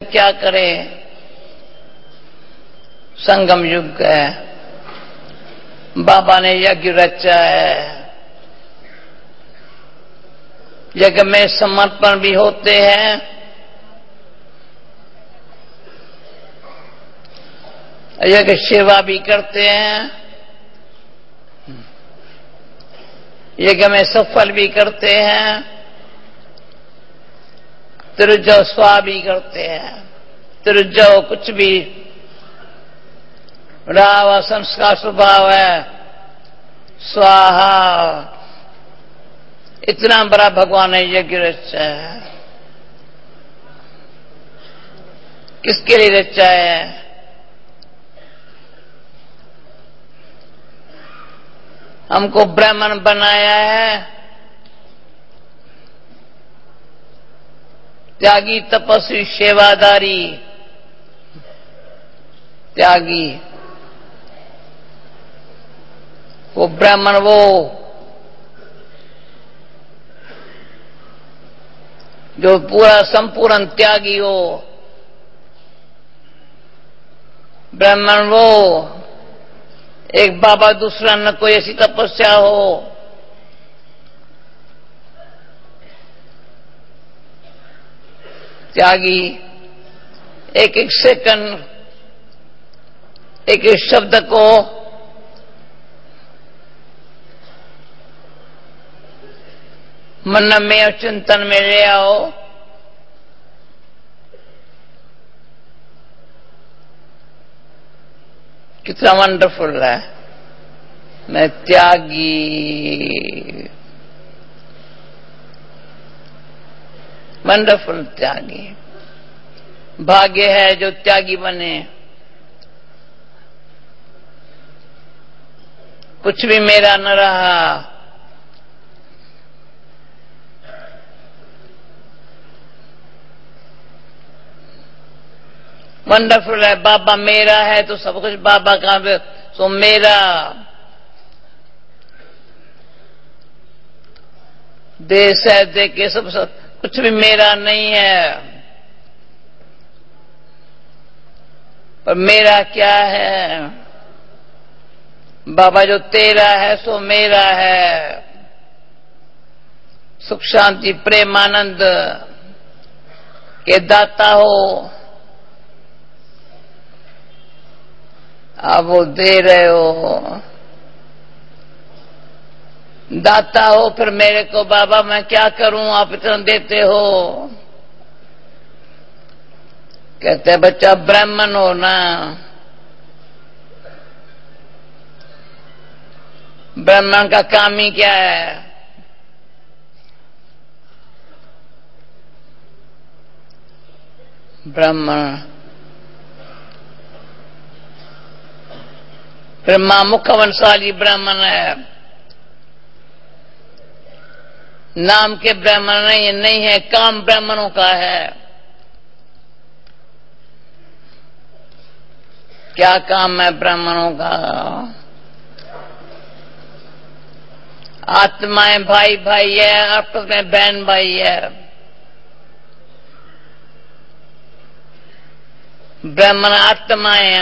क्या करें, संगम युग है, बाबा ने यज्ञ रचा है, यज्ञ में समर्पण भी होते हैं, यज्ञ सेवा भी करते हैं, यज्ञ में सफल भी करते हैं, तिरुजव स्वा भी करते हैं। तिरुजव कुछ भी राव संस्कार स्वभाव है, स्वाहा इतना बड़ा भगवान ने यज्ञ रचा है। किसके लिए रचा है? हमको ब्राह्मण बनाया है, त्यागी तपस्वी सेवादारी, त्यागी वो ब्राह्मण, वो जो पूरा संपूर्ण त्यागी हो, ब्राह्मण वो एक बाबा दूसरा न कोई ऐसी तपस्या हो, त्यागी एक एक सेकंड, एक एक शब्द को मन में और चिंतन में ले आओ। कितना वंडरफुल है। मैं त्यागी, वंडरफुल त्यागी। भाग्य है जो त्यागी बने। कुछ भी मेरा न रहा, वंडरफुल है। बाबा मेरा है तो सब कुछ बाबा का, सो मेरा देश है, देखे सब कुछ भी मेरा नहीं है। पर मेरा क्या है? बाबा जो तेरा है सो मेरा है। सुख शांति प्रेम आनंद के दाता हो, आप वो दे रहे हो, दाता हो। फिर मेरे को बाबा मैं क्या करूं, आप इतना देते हो। कहते हैं बच्चा ब्राह्मण हो ना, ब्राह्मण का काम ही क्या है? ब्राह्मण ब्रह्मा मुखवंशाली ब्राह्मण है, नाम के ब्राह्मण नहीं है, काम ब्राह्मणों का है। क्या काम है ब्राह्मणों का? आत्माएं भाई भाई है, आपस में बहन भाई है। ब्राह्मण आत्माएं,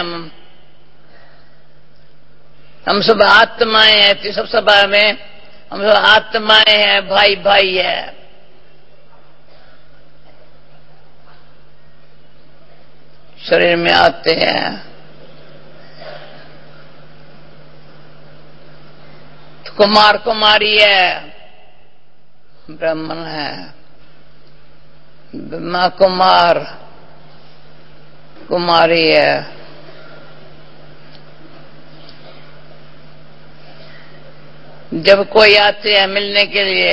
हम सब आत्माएं हैं। सब सभा में हम सब आत्माएं हैं, भाई भाई है। शरीर में आते हैं तो कुमार कुमारी है, ब्राह्मण है। ब्रह्मा कुमार, कुमारी है। जब कोई आते हैं मिलने के लिए,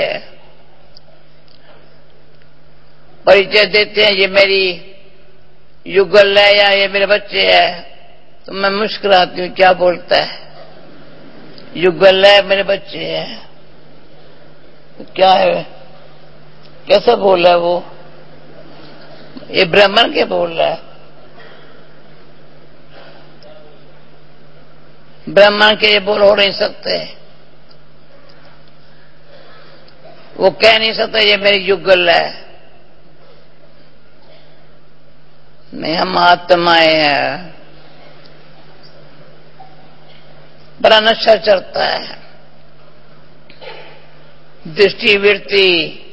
परिचय देते हैं, ये मेरी युगल है या ये मेरे बच्चे हैं, तो मैं मुस्कुराती हूँ, क्या बोलता है? युगल है, मेरे बच्चे हैं। तो क्या है, कैसा बोल रहा है वो? ये ब्राह्मण के बोल रहा है। ब्राह्मण के ये बोल हो नहीं सकते, वो कह नहीं सकता ये मेरी युगल है। नहीं, हम आत्माएं हैं। बड़ा नशा चढ़ता है, दृष्टि वृत्ति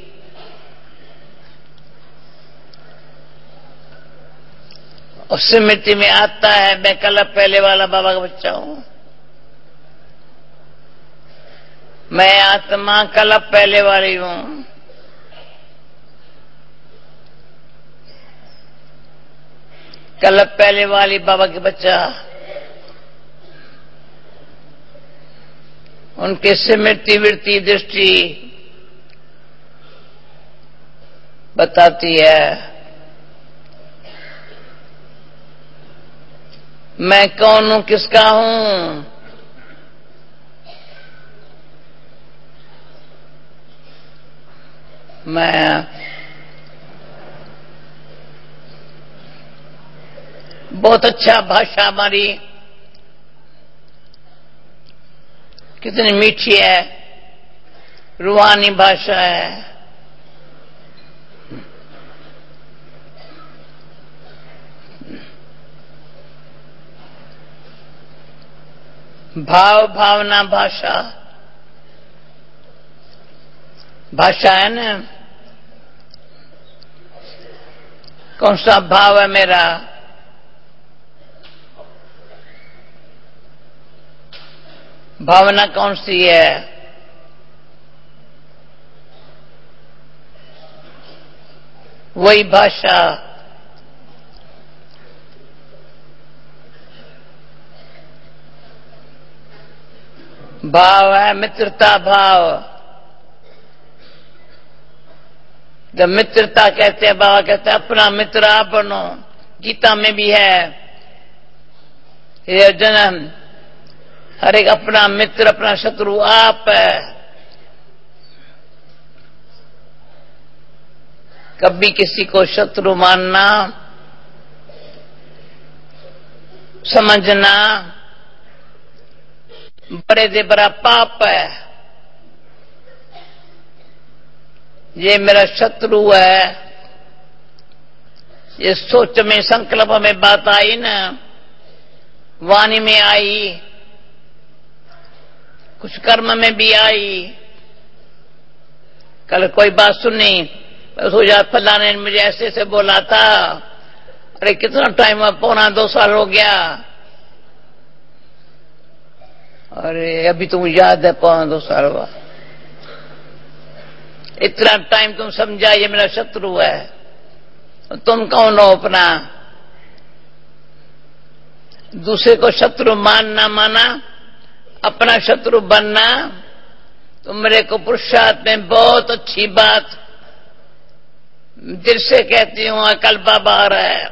और स्मृति में आता है मैं कल पहले वाला बाबा का बच्चा हूं, मैं आत्मा कल पहले वाली हूं। कल पहले वाली बाबा के बच्चा, उनके स्मृति वृत्ति दृष्टि बताती है मैं कौन हूं, किसका हूं। मैं बहुत अच्छा भाषा हमारी कितनी मीठी है, रूहानी भाषा है। भाव भावना भाषा, भाषा है ना। कौन सा भाव है मेरा, भावना कौन सी है। वही भाषा। भाव है मित्रता भाव। जब मित्रता कहते हैं, बाबा कहते हैं अपना मित्र आप बनो। गीता में भी है, ये जन्म हर एक अपना मित्र अपना शत्रु आप है। कभी किसी को शत्रु मानना, समझना बड़े से बड़ा पाप है। ये मेरा शत्रु है, ये सोच में संकल्प में बात आई ना, वाणी में आई, कुछ कर्म में भी आई। कल कोई बात सुनी, सोचा फलाने ने मुझे ऐसे ऐसे बोला था। अरे कितना टाइम हुआ, 1.25 साल हो गया। अरे अभी तुम याद है 1.25 साल हुआ। इतना टाइम तुम समझा ये मेरा शत्रु है, तुम कौन हो अपना। दूसरे को शत्रु मानना माना, अपना शत्रु बनना। तो मेरे को पुरुषार्थ में बहुत अच्छी बात दिल से कहती हूं, कल बाबा आ रहा है।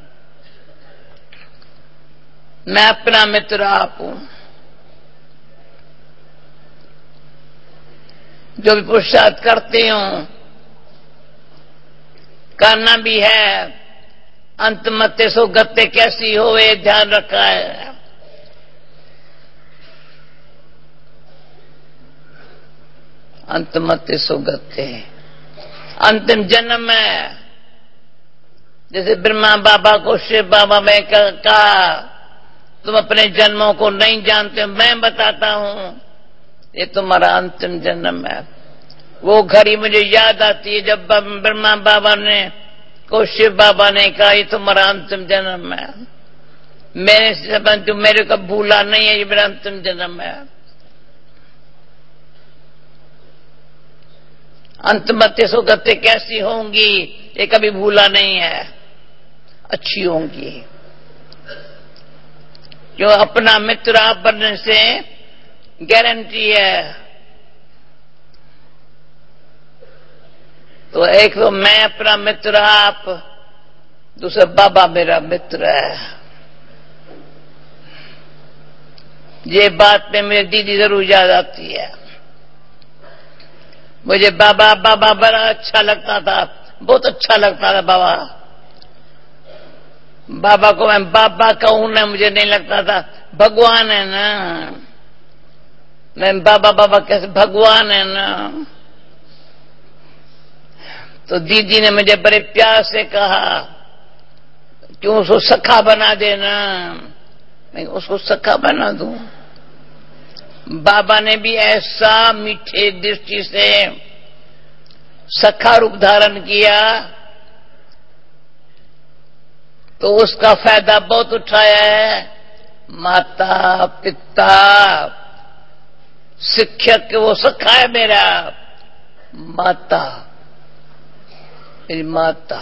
मैं अपना मित्र आप हूं। जो भी पुरुषार्थ करती हूं, करना भी है, अंत मते सो गत्ते कैसी हो ये ध्यान रखा है। अंत मते सो गत्ते अंतिम जन्म है। जैसे ब्रह्मा बाबा को शिव बाबा में कहा तुम अपने जन्मों को नहीं जानते, मैं बताता हूं ये तुम्हारा अंतिम जन्म है। वो घड़ी मुझे याद आती है जब ब्रह्मा बाबा ने को शिव बाबा ने कहा ये तुम्हारा अंतिम जन्म है। मेरे संबंध तुम मेरे को भूला नहीं है, ये मेरा अंतिम जन्म है। अंतमत्य सुगत्य कैसी होंगी ये कभी भूला नहीं है, अच्छी होंगी। जो अपना मित्र आप बनने से गारंटी है। तो एक तो मैं अपना मित्र आप, दूसरा बाबा मेरा मित्र है। ये बात में मेरी दीदी जरूर याद आती है। मुझे बाबा बाबा बड़ा अच्छा लगता था, बहुत अच्छा लगता था बाबा। बाबा को मैं बाबा कहूं ना, मुझे नहीं लगता था भगवान है ना। मैं बाबा बाबा कैसे, भगवान है ना। तो दीदी ने मुझे बड़े प्यार से कहा क्यों उसको सखा बना देना, मैं उसको सखा बना दूं। बाबा ने भी ऐसा मीठे दृष्टि से सखा रूप धारण किया तो उसका फायदा बहुत उठाया है। माता पिता शिक्षक वो सखा है मेरा, माता मेरी माता,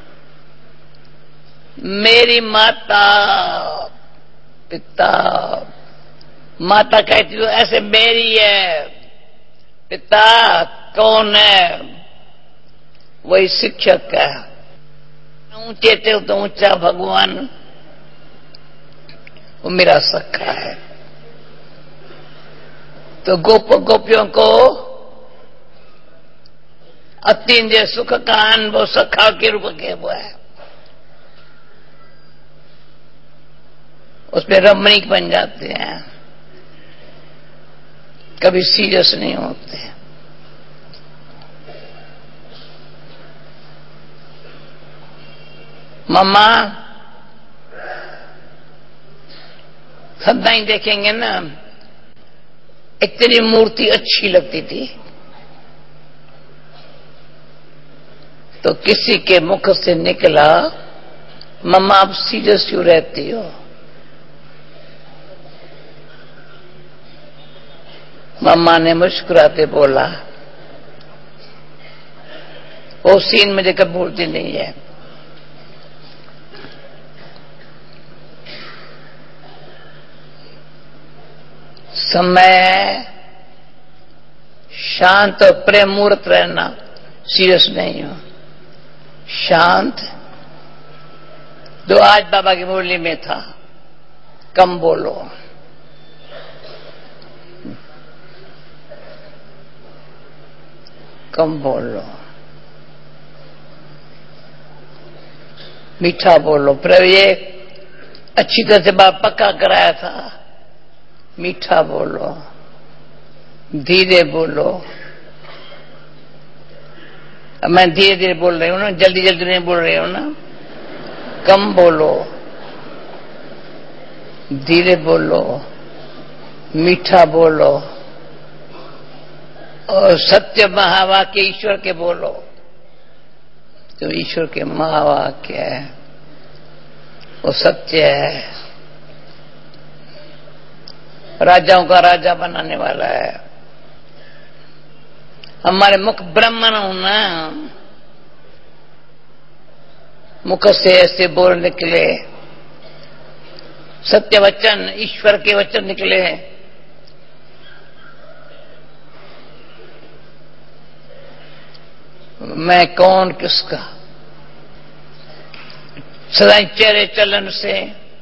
मेरी माता पिता। माता कहती हो ऐसे मेरी है, पिता कौन है? वही शिक्षक है। ऊंचे थे तो ऊंचा भगवान, वो मेरा सखा है। तो गोप गोपियों को अतीन्द्रिय सुख का अनुभव सखा के रूप के हुआ है, उसमें रमणीक बन जाते हैं, कभी सीरियस नहीं होते। मम्मा सदा ही देखेंगे ना, एक तेरी मूर्ति अच्छी लगती थी तो किसी के मुख से निकला, मम्मा आप सीरियस क्यों रहती हो? मम्मा ने मुस्कुराते बोला, वो सीन मुझे कभी भूलती नहीं है। समय शांत और प्रेम मूर्त रहना, सीरियस नहीं हो, शांत। जो आज बाबा की मुरली में था, कम बोलो, कम बोलो, मीठा बोलो। प्रभु ये अच्छी तरह से बात पक्का कराया था, मीठा बोलो, धीरे बोलो। अब मैं धीरे धीरे बोल रही हूं ना, जल्दी जल्दी नहीं बोल रही हूं ना। कम बोलो, धीरे बोलो, मीठा बोलो और सत्य महावाक्य ईश्वर के बोलो। तो ईश्वर के महावाक्य है वो सत्य है, राजाओं का राजा बनाने वाला है। हमारे मुख ब्राह्मण हो ना, मुख से ऐसे बोल निकले, सत्य वचन ईश्वर के वचन निकले। मैं कौन किसका, सदा चेहरे चलन से,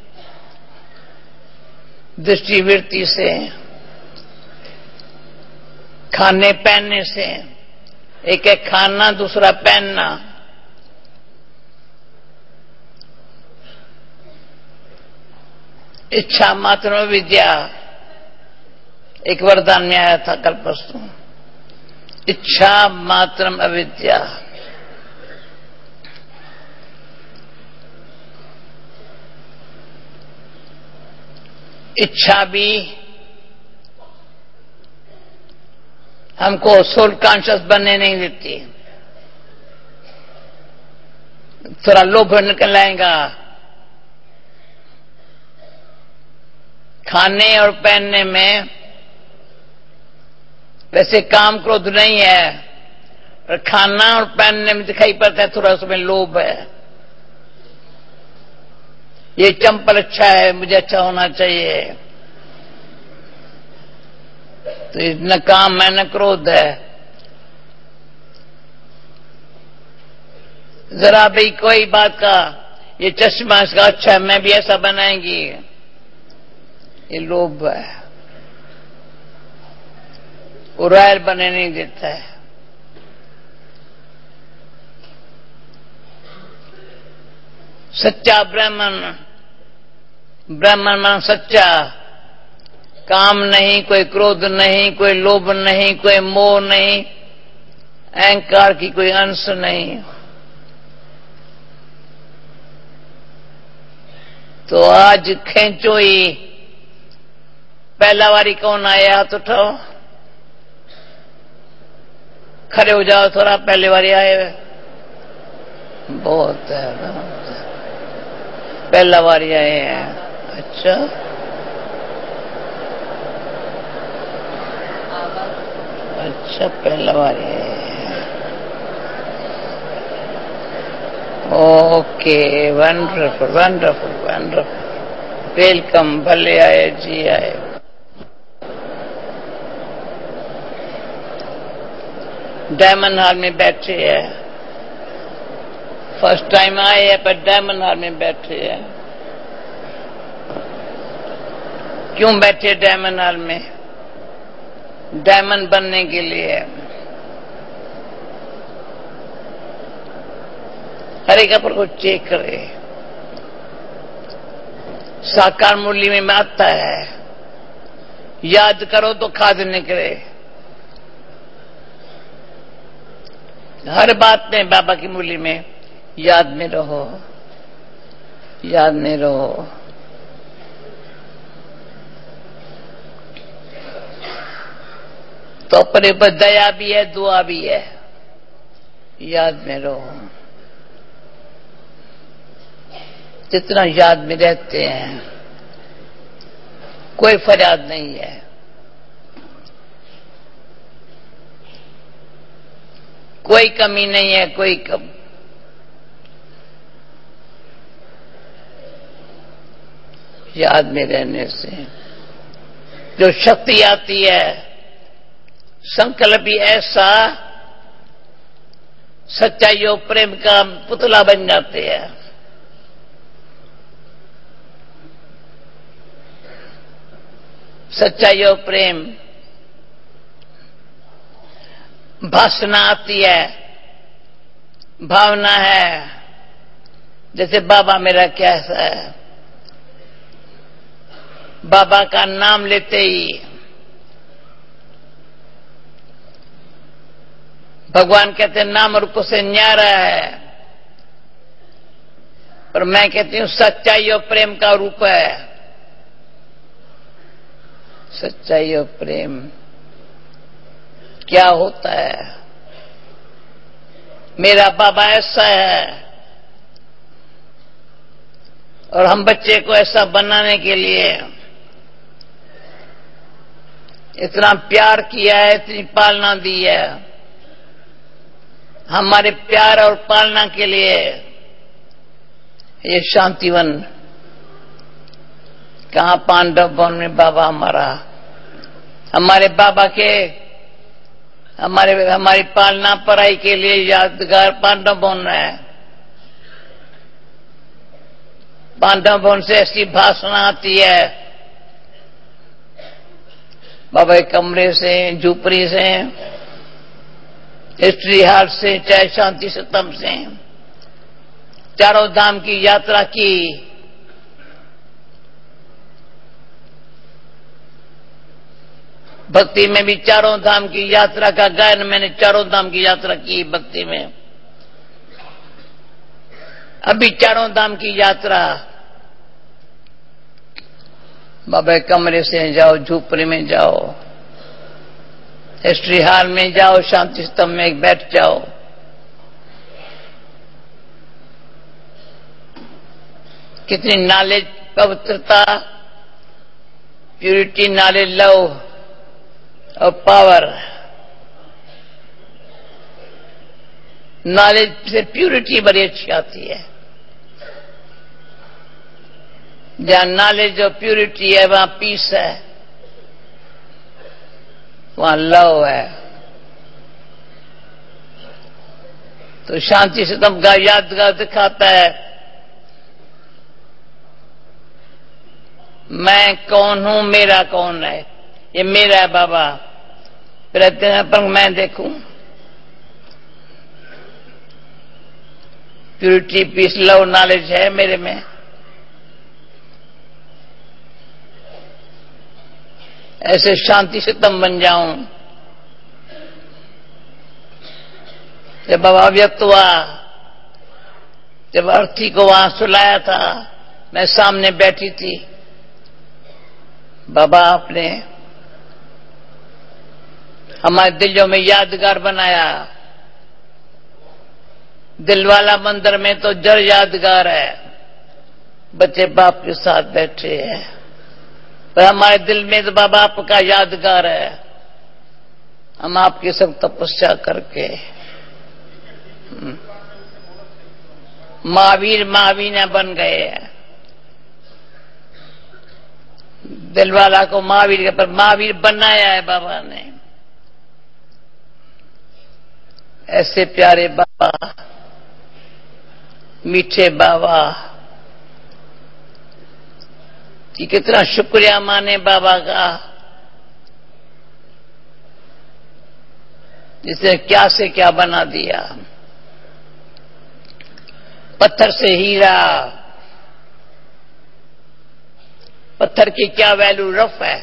दृष्टिवृत्ति से, खाने पहनने से, एक है खाना दूसरा पहनना, इच्छा मात्र विद्या, एक वरदान में आया था कल परसों, इच्छा मात्रम अविद्या। इच्छा भी हमको सोल कॉन्शियस बनने नहीं देती। थोड़ा लोभ निकल आएगा, खाने और पहनने में वैसे काम क्रोध नहीं है, पर खाना और पहनने में दिखाई पड़ता है थोड़ा उसमें लोभ है। ये चंपल अच्छा है, मुझे अच्छा होना चाहिए, तो न काम है न क्रोध है। जरा भी कोई बात का ये चश्मा इसका अच्छा है, मैं भी ऐसा बनाएंगी, ये लोभ है, वो रॉयल बने नहीं देता है। सच्चा ब्राह्मण, ब्राह्मण मान सच्चा, काम नहीं, कोई क्रोध नहीं, कोई लोभ नहीं, कोई मोह नहीं, अहंकार की कोई अंश नहीं। तो आज खेचो ही। पहला बारी कौन आया हाथ उठाओ, खड़े हो जाओ थोड़ा। पहले बारी आए हुए बहुत है, पहला बारी आए हैं। अच्छा अच्छा, पहला बारी आए हैं। Okay, wonderful wonderful wonderful, welcome, भले आए जी आए। डायमंड हॉल में बैठे हैं, फर्स्ट टाइम आए हैं पर डायमंड हॉल में बैठे हैं। क्यों बैठे डायमंड हॉल में? डायमंड बनने के लिए। हर एक पर को चेक करे, साकार मूल्य में आता है, याद करो तो खाद निकले। हर बात में बाबा की मूल्य में याद में रहो, याद में रहो। तो अपने पर दया भी है, दुआ भी है, याद में रहो। जितना याद में रहते हैं कोई फरियाद नहीं है। कोई कमी नहीं है, कोई कम। याद में रहने से जो शक्ति आती है, संकल्प भी ऐसा सच्चाई और प्रेम का पुतला बन जाते हैं। सच्चाई और प्रेम, भाषणा आती है, भावना है। जैसे बाबा मेरा कैसा है, बाबा का नाम लेते ही भगवान कहते हैं नाम रूप से न्यारा है, पर मैं कहती हूं सच्चाई और प्रेम का रूप है। सच्चाई और प्रेम क्या होता है? मेरा बाबा ऐसा है और हम बच्चे को ऐसा बनाने के लिए इतना प्यार किया है, इतनी पालना दी है। हमारे प्यार और पालना के लिए ये शांतिवन, कहां पांडव भवन में बाबा हमारा, हमारे बाबा के हमारी पालना पढ़ाई के लिए यादगार पांडव भवन है। पांडव भवन से ऐसी भाषणा आती है, बाबा के कमरे से, झूपड़ी से, हिस्ट्री हाल से, चाहे शांति सतम से, चारों धाम की यात्रा की। भक्ति में भी चारों धाम की यात्रा का गायन, मैंने चारों धाम की यात्रा की भक्ति में। अभी चारों धाम की यात्रा, बाबा के कमरे से जाओ, झूपड़ी में जाओ, हिस्ट्री हॉल में जाओ, शांति स्तंभ में बैठ जाओ। कितनी नॉलेज, पवित्रता, प्यूरिटी, नॉलेज, लव और पावर। नॉलेज से प्यूरिटी बड़ी अच्छी आती है। जहां नॉलेज और प्यूरिटी है वहां पीस है, वहां लव है। तो शांति से तम का यादगार दिखाता है, मैं कौन हूं, मेरा कौन है। ये मेरा है बाबा, पर मैं देखूं। प्यूरिटी, पीस, लव, नॉलेज है मेरे में। ऐसे शांति से तम बन जाऊं। जब बाबा व्यक्त हुआ, जब अर्थी को वहां सुलाया था, मैं सामने बैठी थी, बाबा आपने हमारे दिलों में यादगार बनाया। दिल वाला मंदिर में तो जड़ यादगार है, बच्चे बाप के साथ बैठे हैं, पर हमारे दिल में तो बाबा आपका यादगार है। हम आपकी सब तपस्या करके महावीर महावीना बन गए हैं। दिलवाला को महावीर के पर महावीर बनाया है बाबा ने। ऐसे प्यारे बाबा, मीठे बाबा कि कितना शुक्रिया माने बाबा का, जिसने क्या से क्या बना दिया। पत्थर से हीरा, पत्थर की क्या वैल्यू, रफ है,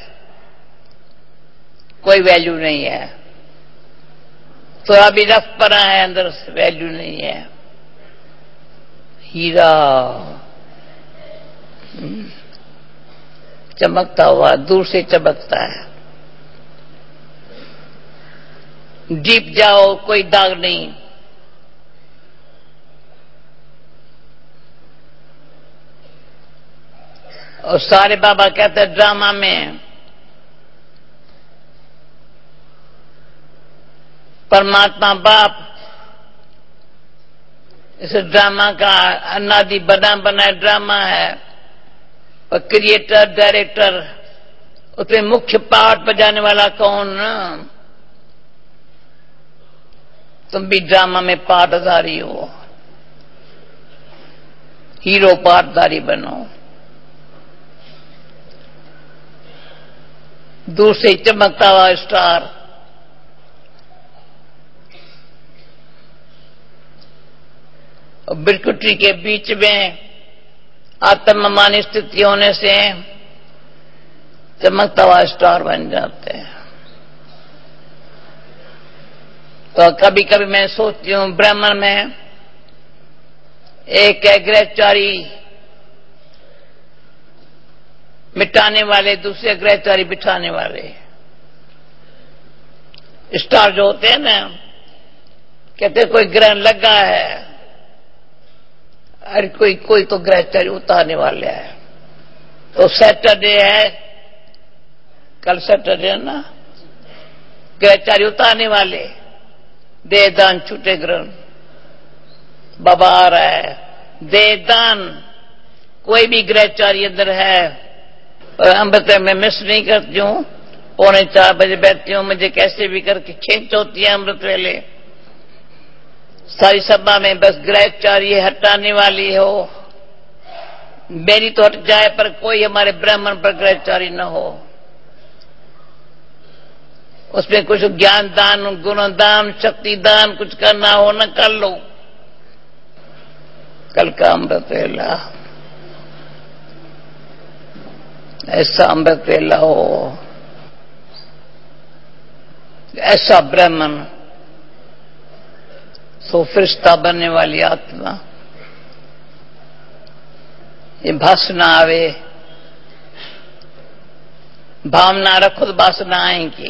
कोई वैल्यू नहीं है। थोड़ा भी रफ पना है अंदर से वैल्यू नहीं है। हीरा चमकता हुआ दूर से चमकता है, डीप जाओ कोई दाग नहीं। और सारे बाबा कहते हैं ड्रामा में परमात्मा बाप इस ड्रामा का अनादि बना बनाया ड्रामा है, और क्रिएटर डायरेक्टर उसमें मुख्य पार्ट बजाने वाला कौन ना? तुम भी ड्रामा में पार्टधारी हो, हीरो पार्टधारी बनो। दूर से चमकता हुआ स्टार, और बिरकुटी के बीच में आत्ममानी स्थिति होने से चमकता हुआ स्टार बन जाते हैं। तो कभी कभी मैं सोचती हूं ब्राह्मण में एक है ग्रहचारी मिटाने वाले, दूसरे ग्रहचारी बिठाने वाले। स्टार जो होते हैं ना, कहते कोई ग्रहण लगा है, अरे कोई तो ग्रहचारी उतारने वाले है। तो सैटरडे है, कल सैटरडे है ना, ग्रहचारी उतारने वाले, देहदान छूटे ग्रहण, बाबा आ रहा है। देहदान कोई भी ग्रहचारी अंदर है, और अमृत मैं मिस नहीं करती हूँ। 3:45 बजे बैठती हूँ, मुझे कैसे भी करके खींच होती है अमृत वेले। सारी सभा में बस ग्रहचारी हटाने वाली हो, मेरी तो हट जाए, पर कोई हमारे ब्राह्मण पर ग्रहचारी न हो। उसमें कुछ ज्ञान दान, गुण दान, शक्ति दान कुछ करना हो न कर लो। कल का अमृत वेला ऐसा अमृत वेला हो, ऐसा ब्राह्मण, सो फरिश्ता बनने वाली आत्मा। ये भाषना आवे, भावना रखो तो वासना आएंगी।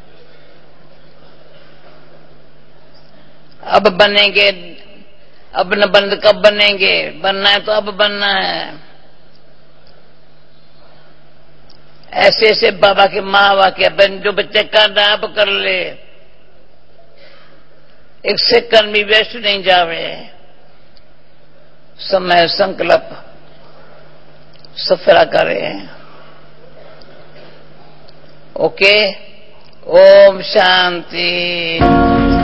अब बनेंगे, अब न बंद कब बनेंगे? बनना है तो अब बनना है। ऐसे ऐसे बाबा के माँ वाक्य बन, जो बच्चे कर रहा है अब कर ले, एक सेकंड भी वेस्ट नहीं जावे। समय संकल्प सफरा करें। ओके, ओम शांति।